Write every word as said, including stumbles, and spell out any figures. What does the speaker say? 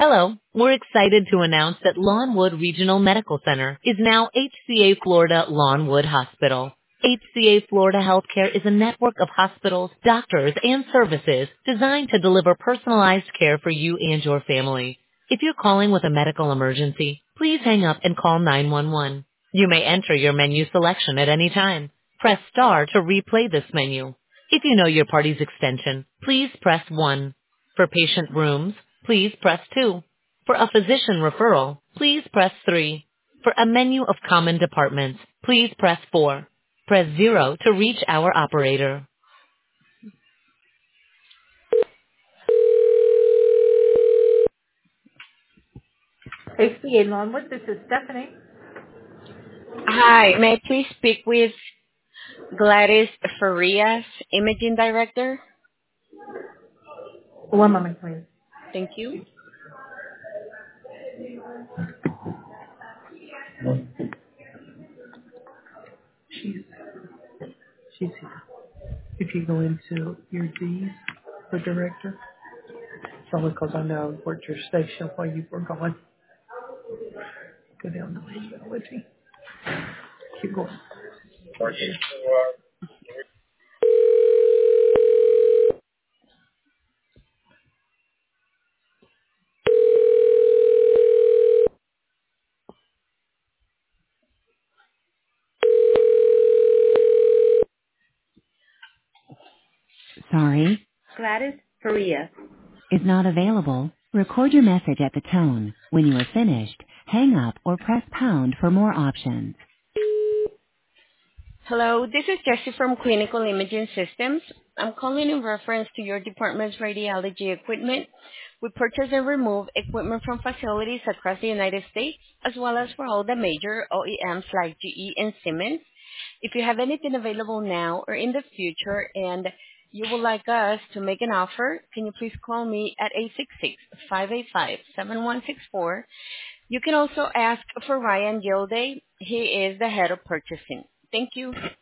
Hello. We're excited to announce that Lawnwood Regional Medical Center is now H C A Florida Lawnwood Hospital. H C A Florida Healthcare is a network of hospitals, doctors, and services designed to deliver personalized care for you and your family. If you're calling with a medical emergency, please hang up and call nine one one. You may enter your menu selection at any time. Press star to replay this menu. If you know your party's extension, please press one. For patient rooms, please press two. For a physician referral, please press three. For a menu of common departments, please press four. Press zero to reach our operator. H C A Longwood, this is Stephanie. Hi, may I please speak with Gladys Farias, Imaging Director? One moment, please. Thank you. She's, she's here. If you go into your D's for director, it's only because I know I worked your station while you were gone. Go down to eligibility. Keep going. Sorry, Gladys Farias. is not available. Record your message at the tone. When you are finished, hang up or press pound for more options. Hello, this is Jessie from Clinical Imaging Systems. I'm calling in reference to your department's radiology equipment. We purchase and remove equipment from facilities across the United States, as well as for all the major O E Ms like G E and Siemens. If you have anything available now or in the future and you would like us to make an offer, can you please call me at eight six six, five eight five, seven one six four. You can also ask for Ryan Gilday. He is the head of purchasing. Thank you.